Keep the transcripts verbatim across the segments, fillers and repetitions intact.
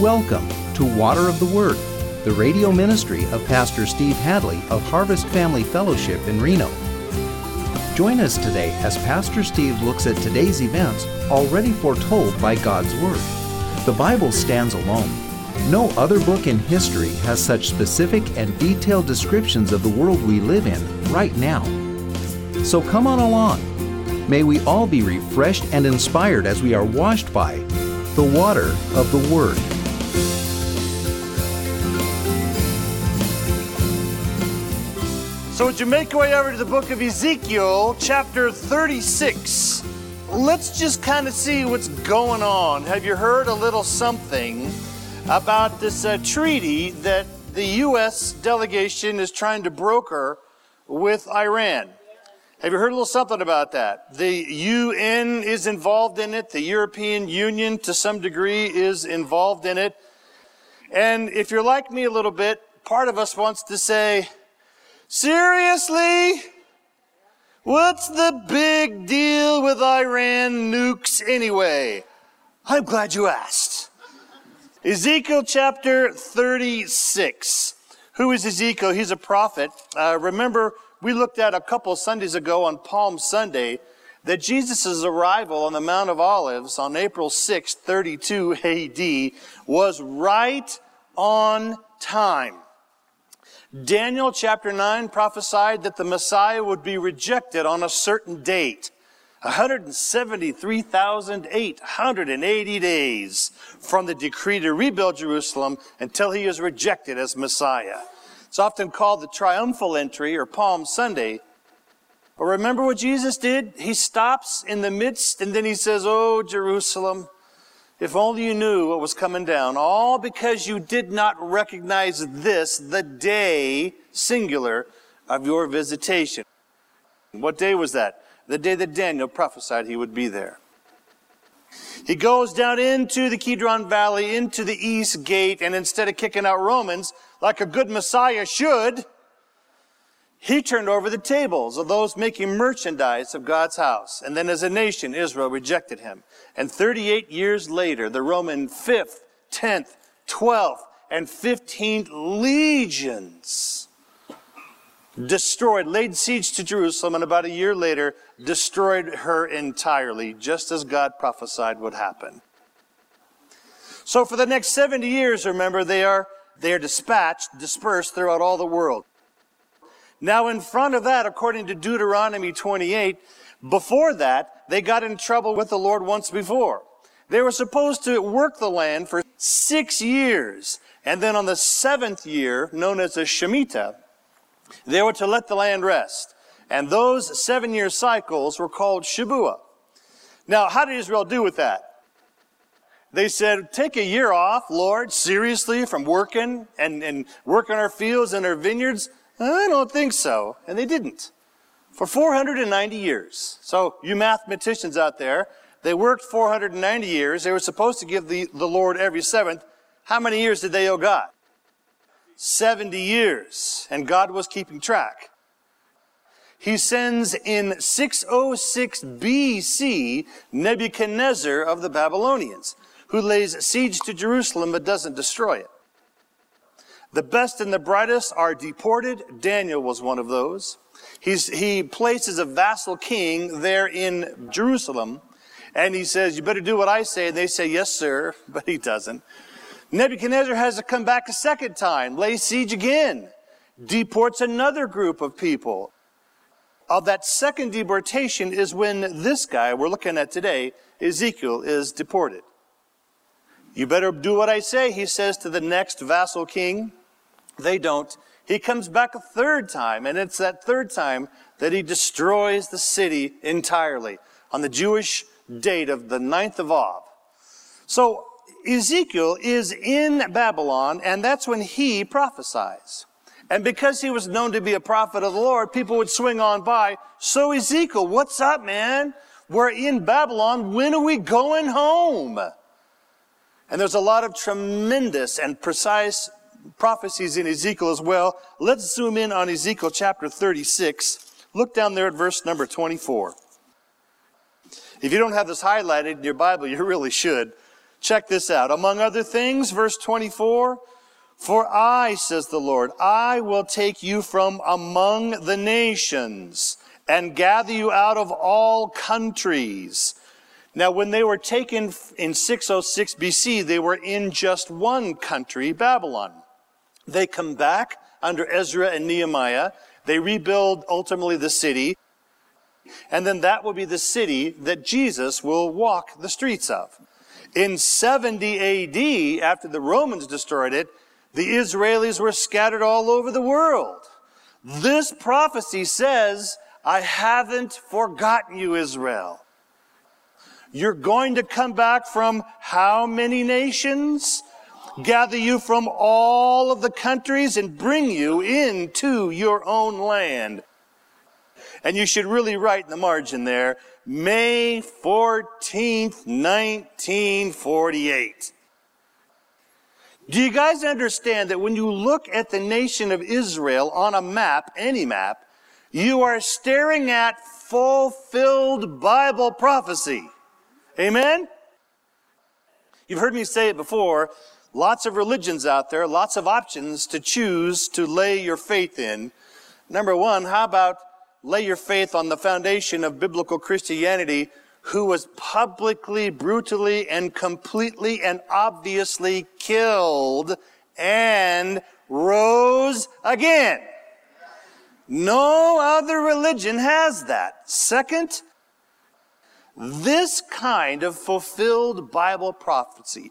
Welcome to Water of the Word, the radio ministry of Pastor Steve Hadley of Harvest Family Fellowship in Reno. Join us today as Pastor Steve looks at today's events already foretold by God's Word. The Bible stands alone. No other book in history has such specific and detailed descriptions of the world we live in right now. So come on along. May we all be refreshed and inspired as we are washed by the water of the Word. So would you make your way over to the book of Ezekiel, chapter thirty-six. Let's just kind of see what's going on. Have you heard a little something about this uh, treaty that the U S delegation is trying to broker with Iran? Have you heard a little something about that? The U N is involved in it. The European Union, to some degree, is involved in it. And if you're like me a little bit, part of us wants to say, seriously? What's the big deal with Iran nukes anyway? I'm glad you asked. Ezekiel chapter thirty-six. Who is Ezekiel? He's a prophet. Uh, remember, we looked at a couple Sundays ago on Palm Sunday that Jesus' arrival on the Mount of Olives on April sixth, thirty-two A D was right on time. Daniel chapter nine prophesied that the Messiah would be rejected on a certain date. one hundred seventy-three thousand eight hundred eighty days from the decree to rebuild Jerusalem until he is rejected as Messiah. It's often called the triumphal entry or Palm Sunday. But remember what Jesus did? He stops in the midst and then he says, "Oh, Jerusalem, if only you knew what was coming down, all because you did not recognize this, the day, singular, of your visitation." What day was that? The day that Daniel prophesied he would be there. He goes down into the Kidron Valley, into the East Gate, and instead of kicking out Romans, like a good Messiah should, he turned over the tables of those making merchandise of God's house. And then as a nation, Israel rejected him. And thirty-eight years later, the Roman fifth, tenth, twelfth, and fifteenth legions destroyed, laid siege to Jerusalem, and about a year later, destroyed her entirely, just as God prophesied would happen. So for the next seventy years, remember, they are, they are dispatched, dispersed throughout all the world. Now in front of that, according to Deuteronomy twenty-eight, before that, they got in trouble with the Lord once before. They were supposed to work the land for six years, and then on the seventh year, known as the Shemitah, they were to let the land rest. And those seven-year cycles were called Shabuah. Now, how did Israel do with that? They said, take a year off, Lord, seriously, from working and, and working our fields and our vineyards? I don't think so. And they didn't. For four hundred ninety years. So, you mathematicians out there, they worked four hundred ninety years. They were supposed to give the, the Lord every seventh. How many years did they owe God? seventy years. And God was keeping track. He sends in six oh six B C Nebuchadnezzar of the Babylonians, who lays siege to Jerusalem but doesn't destroy it. The best and the brightest are deported. Daniel was one of those. He's, he places a vassal king there in Jerusalem, and he says, "You better do what I say." And they say, "Yes, sir," but he doesn't. Nebuchadnezzar has to come back a second time, lay siege again, deports another group of people. Of that second deportation is when this guy we're looking at today, Ezekiel, is deported. "You better do what I say," he says to the next vassal king. They don't. He comes back a third time, and it's that third time that he destroys the city entirely on the Jewish date of the ninth of Av. So Ezekiel is in Babylon, and that's when he prophesies. And because he was known to be a prophet of the Lord, people would swing on by. "So Ezekiel, what's up, man? We're in Babylon. When are we going home?" And there's a lot of tremendous and precise prophecies in Ezekiel as well. Let's zoom in on Ezekiel chapter thirty-six. Look down there at verse number twenty-four. If you don't have this highlighted in your Bible, you really should. Check this out. Among other things, verse twenty-four, for I, says the Lord, I will take you from among the nations and gather you out of all countries. Now, when they were taken in six oh six B C, they were in just one country, Babylon. They come back under Ezra and Nehemiah. They rebuild ultimately the city. And then that will be the city that Jesus will walk the streets of. In seventy A D, after the Romans destroyed it, the Israelis were scattered all over the world. This prophecy says, I haven't forgotten you, Israel. You're going to come back from how many nations? Gather you from all of the countries and bring you into your own land. And you should really write in the margin there, May fourteenth, nineteen forty-eight. Do you guys understand that when you look at the nation of Israel on a map, any map, you are staring at fulfilled Bible prophecy? Amen? You've heard me say it before. Lots of religions out there, lots of options to choose to lay your faith in. Number one, how about lay your faith on the foundation of biblical Christianity, who was publicly, brutally, and completely and obviously killed and rose again. No other religion has that. Second, this kind of fulfilled Bible prophecy,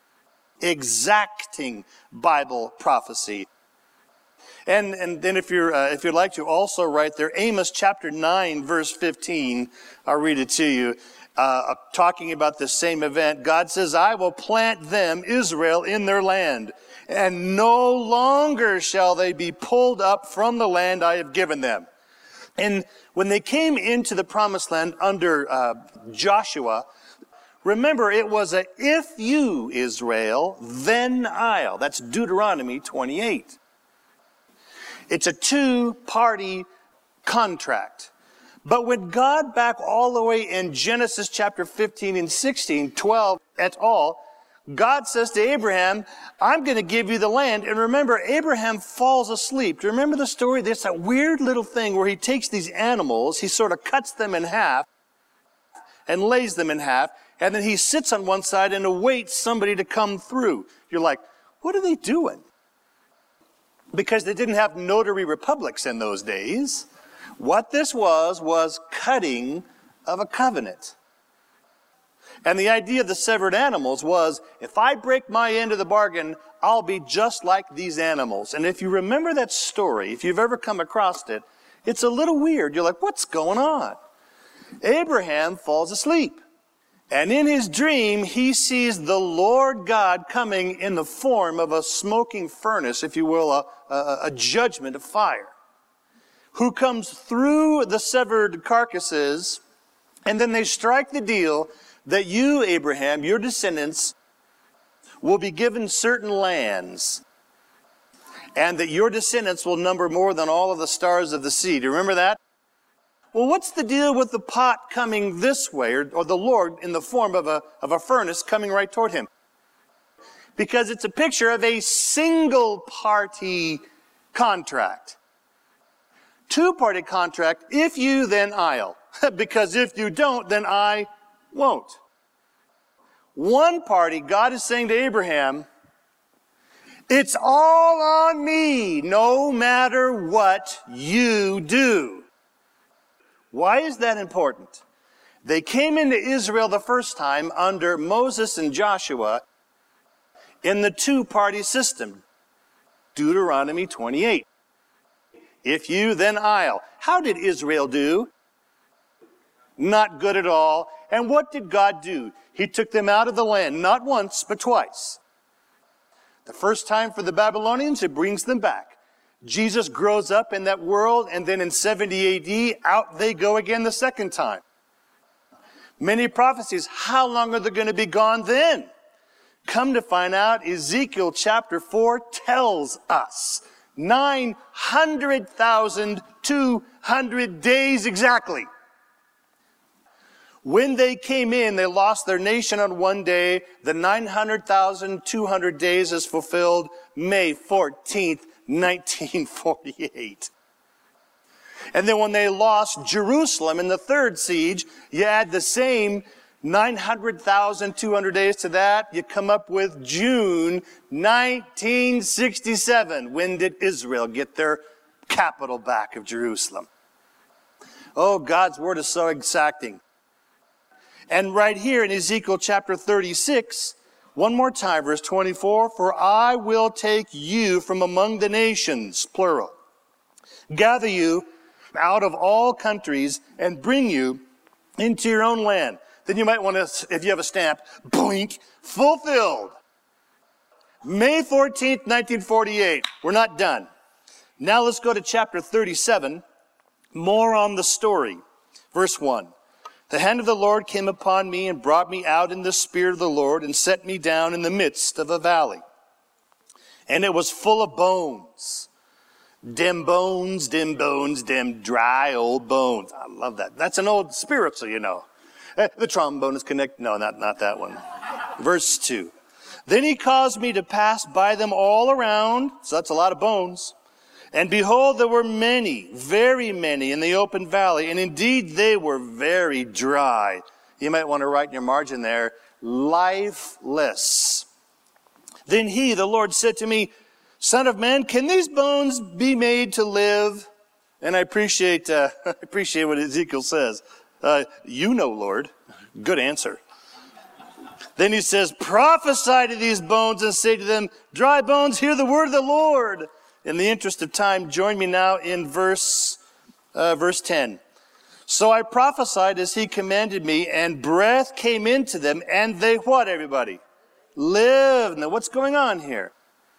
exacting Bible prophecy. And and then if you're uh, if you'd like to also write there, Amos chapter nine, verse fifteen. I'll read it to you. Uh, talking about the same event, God says, I will plant them, Israel, in their land, and no longer shall they be pulled up from the land I have given them. And when they came into the promised land under uh, Joshua, remember it was a if you, Israel, then I'll. That's Deuteronomy twenty-eight. It's a two-party contract. But when God, back all the way in Genesis chapter fifteen and sixteen, twelve et al., God says to Abraham, I'm going to give you the land. And remember, Abraham falls asleep. Do you remember the story? There's that weird little thing where he takes these animals, he sort of cuts them in half and lays them in half, and then he sits on one side and awaits somebody to come through. You're like, what are they doing? Because they didn't have notary republics in those days. What this was, was cutting of a covenant. And the idea of the severed animals was, if I break my end of the bargain, I'll be just like these animals. And if you remember that story, if you've ever come across it, it's a little weird. You're like, what's going on? Abraham falls asleep. And in his dream, he sees the Lord God coming in the form of a smoking furnace, if you will, a, a, a judgment of fire, who comes through the severed carcasses, and then they strike the deal that you, Abraham, your descendants, will be given certain lands, and that your descendants will number more than all of the stars of the sea. Do you remember that? Well, what's the deal with the pot coming this way, or, or the Lord in the form of a, of a furnace coming right toward him? Because it's a picture of a single-party contract. Two-party contract, if you, then I'll. Because if you don't, then I won't. One party, God is saying to Abraham, it's all on me, no matter what you do. Why is that important? They came into Israel the first time under Moses and Joshua in the two-party system. Deuteronomy twenty-eight. If you, then I'll. How did Israel do? Not good at all. And what did God do? He took them out of the land, not once, but twice. The first time for the Babylonians, it brings them back. Jesus grows up in that world, and then in seventy A D, out they go again the second time. Many prophecies, how long are they going to be gone then? Come to find out, Ezekiel chapter four tells us nine hundred thousand two hundred days exactly. When they came in, they lost their nation on one day. The nine hundred thousand two hundred days is fulfilled May fourteenth, nineteen forty-eight. And then when they lost Jerusalem in the third siege, you add the same nine hundred thousand two hundred days to that, you come up with June nineteen sixty-seven. When did Israel get their capital back of Jerusalem? Oh, God's word is so exacting. And right here in Ezekiel chapter thirty-six, one more time, verse twenty-four, for I will take you from among the nations, plural, gather you out of all countries and bring you into your own land. Then you might want to, if you have a stamp, blink, fulfilled. May fourteenth, nineteen forty-eight. We're not done. Now let's go to chapter thirty-seven, more on the story. Verse one. The hand of the Lord came upon me and brought me out in the spirit of the Lord and set me down in the midst of a valley. And it was full of bones. Dim bones, dim bones, dim dry old bones. I love that. That's an old spiritual, you know. The trombone is connected. No, not, not that one. Verse two. Then he caused me to pass by them all around. So that's a lot of bones. And behold, there were many, very many in the open valley. And indeed, they were very dry. You might want to write in your margin there, lifeless. Then he, the Lord, said to me, Son of man, can these bones be made to live? And I appreciate, uh, I appreciate what Ezekiel says. Uh, you know, Lord. Good answer. Then he says, prophesy to these bones and say to them, dry bones, hear the word of the Lord. In the interest of time, join me now in verse, uh, verse ten. So I prophesied as he commanded me, and breath came into them, and they what, everybody? Lived. Now what's going on here?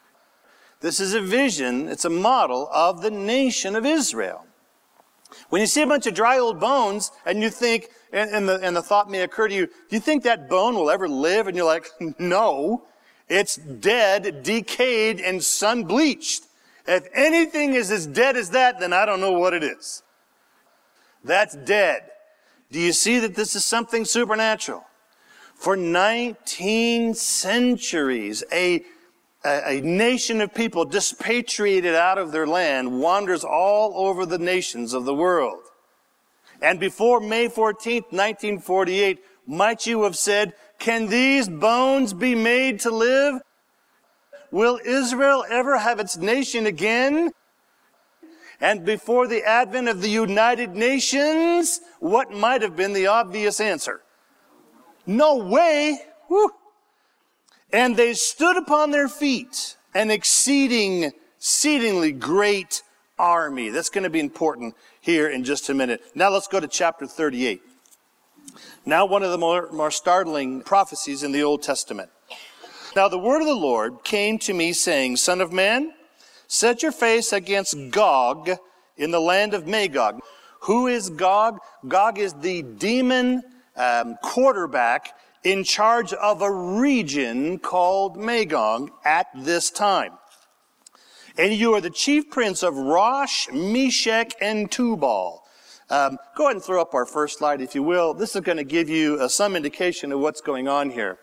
This is a vision, it's a model of the nation of Israel. When you see a bunch of dry old bones, and you think, and, and, the, and the thought may occur to you, do you think that bone will ever live? And you're like, no, it's dead, decayed, and sun-bleached. If anything is as dead as that, then I don't know what it is. That's dead. Do you see that this is something supernatural? For nineteen centuries, a A, a nation of people dispatriated out of their land wanders all over the nations of the world. And before May fourteenth, nineteen forty-eight, might you have said, can these bones be made to live? Will Israel ever have its nation again? And before the advent of the United Nations, what might have been the obvious answer? No way! Woo. And they stood upon their feet, an exceeding, exceedingly great army. That's going to be important here in just a minute. Now let's go to chapter thirty-eight. Now one of the more, more startling prophecies in the Old Testament. Now the word of the Lord came to me saying, Son of man, set your face against Gog in the land of Magog. Who is Gog? Gog is the demon um, quarterback in charge of a region called Magog at this time. And you are the chief prince of Rosh, Meshech, and Tubal. Um, go ahead and throw up our first slide, if you will. This is going to give you uh, some indication of what's going on here.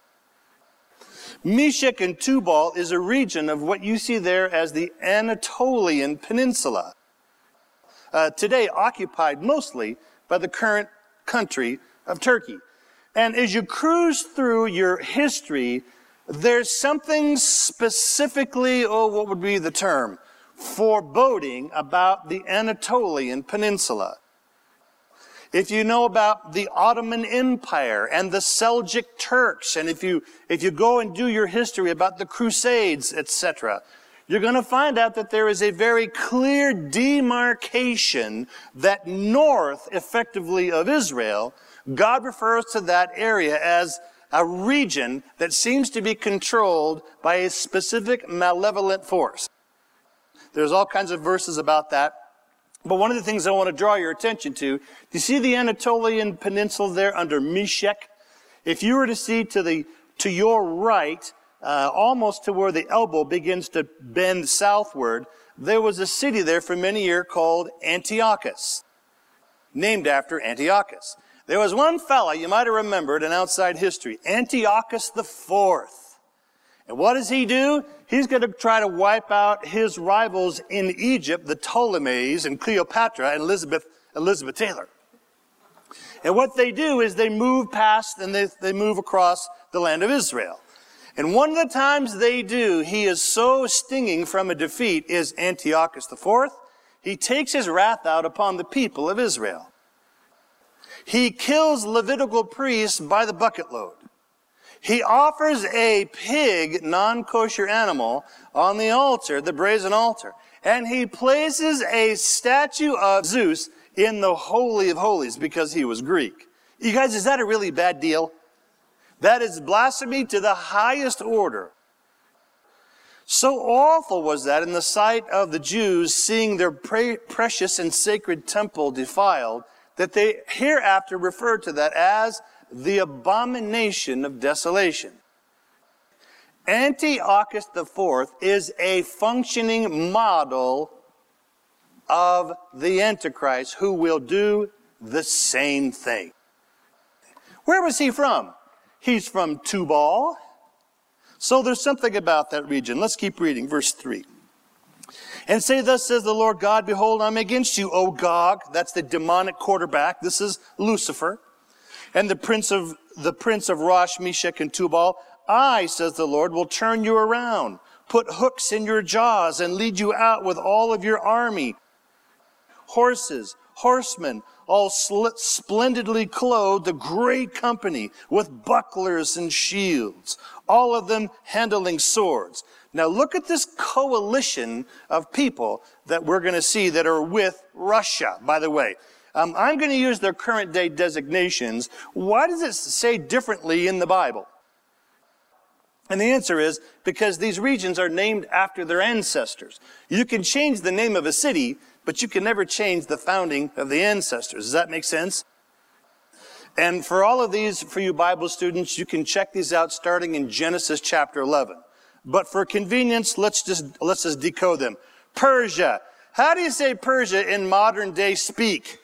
Meshech and Tubal is a region of what you see there as the Anatolian Peninsula, uh, today occupied mostly by the current country of Turkey. And as you cruise through your history, there's something specifically, oh, what would be the term, foreboding about the Anatolian Peninsula. If you know about the Ottoman Empire and the Seljuk Turks, and if you if you go and do your history about the Crusades, et cetera, you're going to find out that there is a very clear demarcation that north, effectively, of Israel, God refers to that area as a region that seems to be controlled by a specific malevolent force. There's all kinds of verses about that. But one of the things I want to draw your attention to, do you see the Anatolian Peninsula there under Meshech? If you were to see to the to your right, uh, almost to where the elbow begins to bend southward, there was a city there for many years called Antiochus, named after Antiochus. There was one fella you might have remembered in outside history, Antiochus the Fourth. And what does he do? He's going to try to wipe out his rivals in Egypt, the Ptolemies and Cleopatra and Elizabeth, Elizabeth Taylor. And what they do is they move past and they, they move across the land of Israel. And one of the times they do, he is so stinging from a defeat, is Antiochus the Fourth. He takes his wrath out upon the people of Israel. He kills Levitical priests by the bucket load. He offers a pig, non-kosher animal, on the altar, the brazen altar. And he places a statue of Zeus in the Holy of Holies because he was Greek. You guys, is that a really bad deal? That is blasphemy to the highest order. So awful was that in the sight of the Jews, seeing their pre- precious and sacred temple defiled, that they hereafter referred to that as the abomination of desolation. Antiochus the Fourth is a functioning model of the Antichrist who will do the same thing. Where was he from? He's from Tubal. So there's something about that region. Let's keep reading, verse three. And say, thus says the Lord God, behold, I'm against you, O Gog. That's the demonic quarterback. This is Lucifer. And the prince of the prince of Rosh, Meshach, and Tubal. I, says the Lord, will turn you around, put hooks in your jaws, and lead you out with all of your army. Horses, horsemen, all sl- splendidly clothed, a great company with bucklers and shields, all of them handling swords. Now look at this coalition of people that we're going to see that are with Russia, by the way. Um, I'm going to use their current day designations. Why does it say differently in the Bible? And the answer is because these regions are named after their ancestors. You can change the name of a city, but you can never change the founding of the ancestors. Does that make sense? And for all of these, for you Bible students, you can check these out starting in Genesis chapter eleven. But for convenience, let's just, let's just decode them. Persia. How do you say Persia in modern day speak?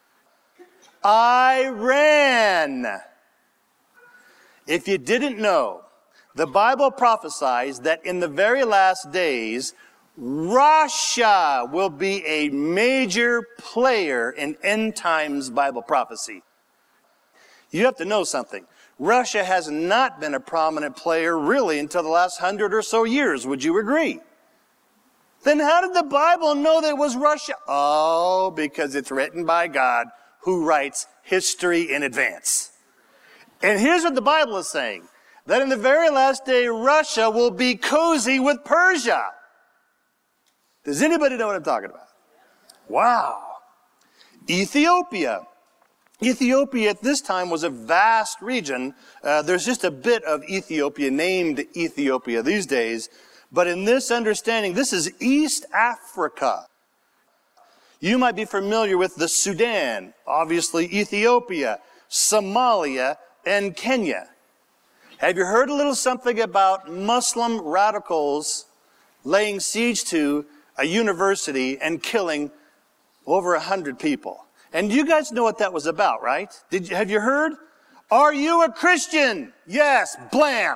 Iran. If you didn't know, the Bible prophesies that in the very last days, Russia will be a major player in end times Bible prophecy. You have to know something. Russia has not been a prominent player really until the last hundred or so years. Would you agree? Then how did the Bible know that it was Russia? Oh, because it's written by God who writes history in advance. And here's what the Bible is saying. That in the very last day, Russia will be cozy with Persia. Does anybody know what I'm talking about? Wow. Ethiopia. Ethiopia at this time was a vast region. Uh, there's just a bit of Ethiopia named Ethiopia these days. But in this understanding, this is East Africa. You might be familiar with the Sudan, obviously Ethiopia, Somalia, and Kenya. Have you heard a little something about Muslim radicals laying siege to a university and killing over a hundred people? And you guys know what that was about, right? Did you, have you heard? Are you a Christian? Yes, blam.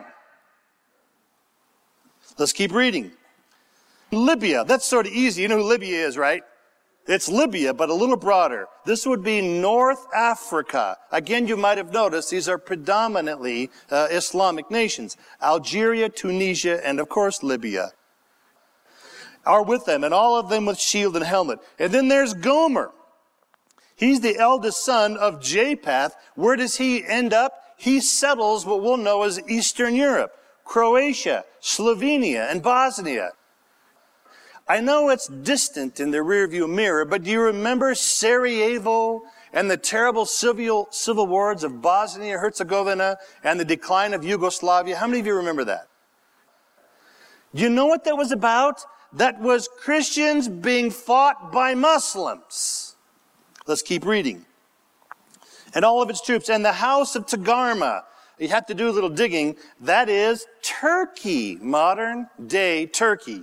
Let's keep reading. Libya, that's sort of easy. You know who Libya is, right? It's Libya, but a little broader. This would be North Africa. Again, you might have noticed these are predominantly uh, Islamic nations. Algeria, Tunisia, and of course Libya are with them, and all of them with shield and helmet. And then there's Gomer. He's the eldest son of Japheth. Where does he end up? He settles what we'll know as Eastern Europe, Croatia, Slovenia, and Bosnia. I know it's distant in the rearview mirror, but do you remember Sarajevo and the terrible civil, civil wars of Bosnia, Herzegovina, and the decline of Yugoslavia? How many of you remember that? Do you know what that was about? That was Christians being fought by Muslims. Let's keep reading. And all of its troops. And the house of Togarmah. You have to do a little digging. That is Turkey. Modern day Turkey.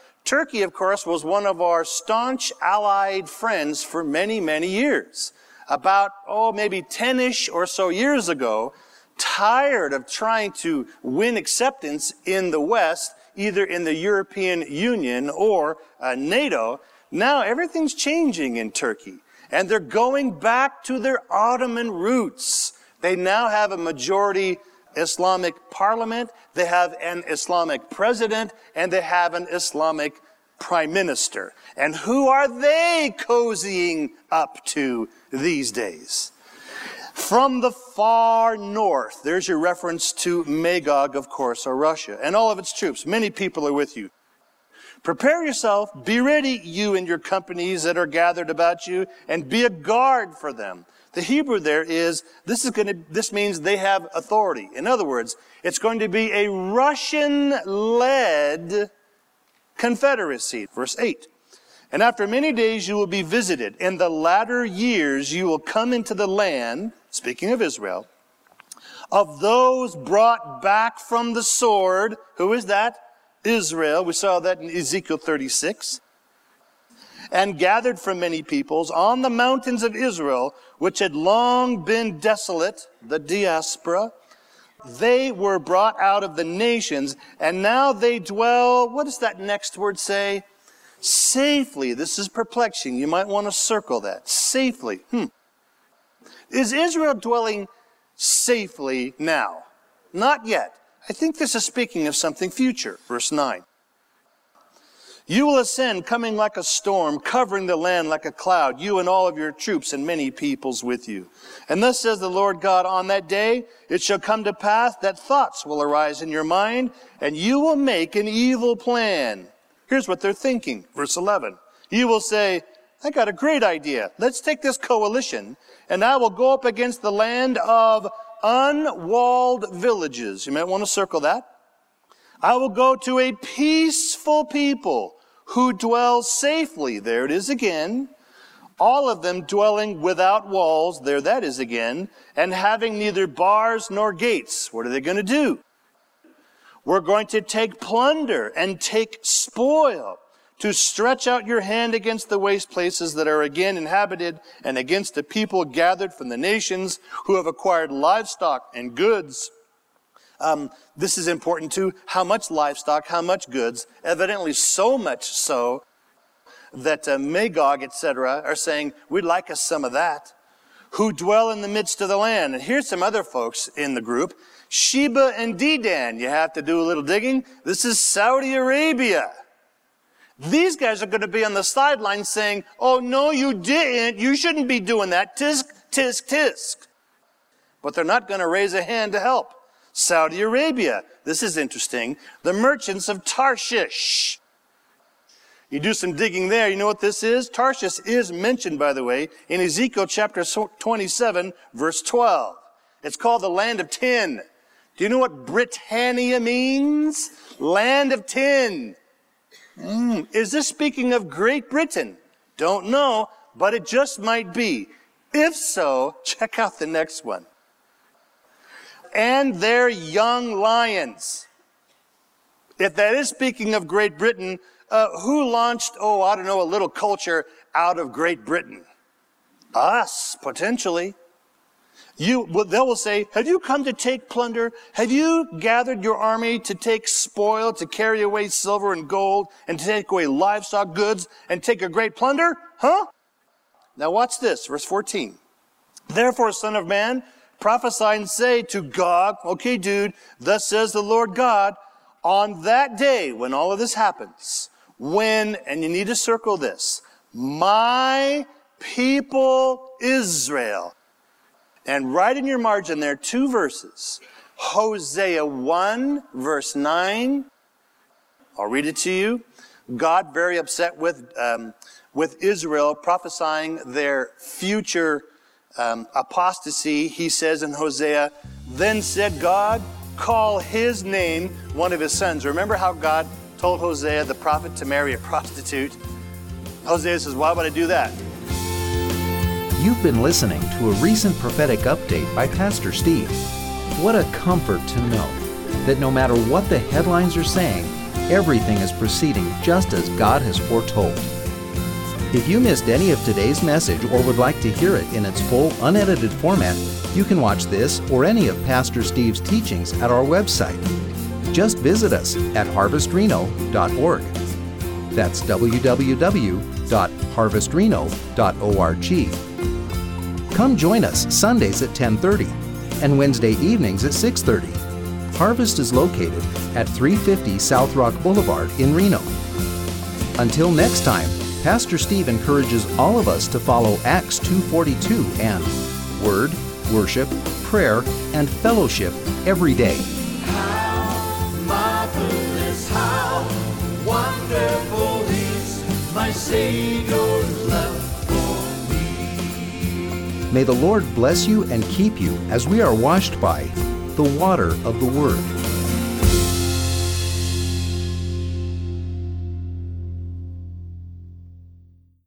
Turkey, of course, was one of our staunch allied friends for many, many years. about, oh, maybe ten-ish or so years ago, tired of trying to win acceptance in the West, either in the European Union or uh, NATO. Now everything's changing in Turkey, and they're going back to their Ottoman roots. They now have a majority Islamic parliament, they have an Islamic president, and they have an Islamic prime minister. And who are they cozying up to these days? From the far north, there's your reference to Magog, of course, or Russia, and all of its troops. Many people are with you. Prepare yourself, be ready, you and your companies that are gathered about you, and be a guard for them. The Hebrew there is, this is going to, this means they have authority. In other words, it's going to be a Russian-led confederacy. Verse eight. And after many days you will be visited. In the latter years you will come into the land, speaking of Israel, of those brought back from the sword. Who is that? Israel. We saw that in Ezekiel thirty-six. And gathered from many peoples on the mountains of Israel, which had long been desolate, the diaspora. They were brought out of the nations, and now they dwell, what does that next word say? Safely. This is perplexing. You might want to circle that. Safely. Hmm. Is Israel dwelling safely now? Not yet. I think this is speaking of something future. Verse nine. You will ascend, coming like a storm, covering the land like a cloud, you and all of your troops and many peoples with you. And thus says the Lord God, on that day it shall come to pass that thoughts will arise in your mind, and you will make an evil plan. Here's what they're thinking. Verse eleven. You will say, I got a great idea. Let's take this coalition, and I will go up against the land of unwalled villages. You might want to circle that. I will go to a peaceful people who dwell safely. There it is again. All of them dwelling without walls. There that is again. And having neither bars nor gates. What are they going to do? We're going to take plunder and take spoil, to stretch out your hand against the waste places that are again inhabited, and against the people gathered from the nations who have acquired livestock and goods. Um, this is important too. How much livestock, how much goods? Evidently so much so that uh, Magog, et cetera, are saying, we'd like us some of that. Who dwell in the midst of the land. And here's some other folks in the group. Sheba and Dedan. You have to do a little digging. This is Saudi Arabia. These guys are going to be on the sidelines saying, oh, no, you didn't. You shouldn't be doing that. Tisk, tisk, tisk. But they're not going to raise a hand to help. Saudi Arabia. This is interesting. The merchants of Tarshish. You do some digging there. You know what this is? Tarshish is mentioned, by the way, in Ezekiel chapter twenty-seven, verse twelve. It's called the land of tin. Do you know what Britannia means? Land of tin. Mm. Is this speaking of Great Britain? Don't know, but it just might be. If so, check out the next one. And their young lions. If that is speaking of Great Britain, uh, who launched, oh, I don't know, a little culture out of Great Britain? Us, potentially. You, they will say, have you come to take plunder? Have you gathered your army to take spoil, to carry away silver and gold, and to take away livestock goods, and take a great plunder? Huh? Now watch this, verse fourteen. Therefore, son of man, prophesy and say to Gog, okay, dude, thus says the Lord God, on that day when all of this happens, when, and you need to circle this, my people Israel. And right in your margin there, two verses. Hosea one, verse nine. I'll read it to you. God very upset with, um, with Israel, prophesying their future Um, apostasy. He says in Hosea, then said God, call his name one of his sons. Remember how God told Hosea the prophet to marry a prostitute? Hosea says, why would I do that? You've been listening to a recent prophetic update by Pastor Steve. What a comfort to know that no matter what the headlines are saying, everything is proceeding just as God has foretold. If you missed any of today's message or would like to hear it in its full, unedited format, you can watch this or any of Pastor Steve's teachings at our website. Just visit us at harvest reno dot org. That's w w w dot harvest reno dot org. Come join us Sundays at ten thirty and Wednesday evenings at six thirty. Harvest is located at three fifty South Rock Boulevard in Reno. Until next time, Pastor Steve encourages all of us to follow Acts two forty-two and Word, Worship, Prayer, and Fellowship every day. How marvelous, how wonderful is my Savior's love for me. May the Lord bless you and keep you as we are washed by the water of the Word.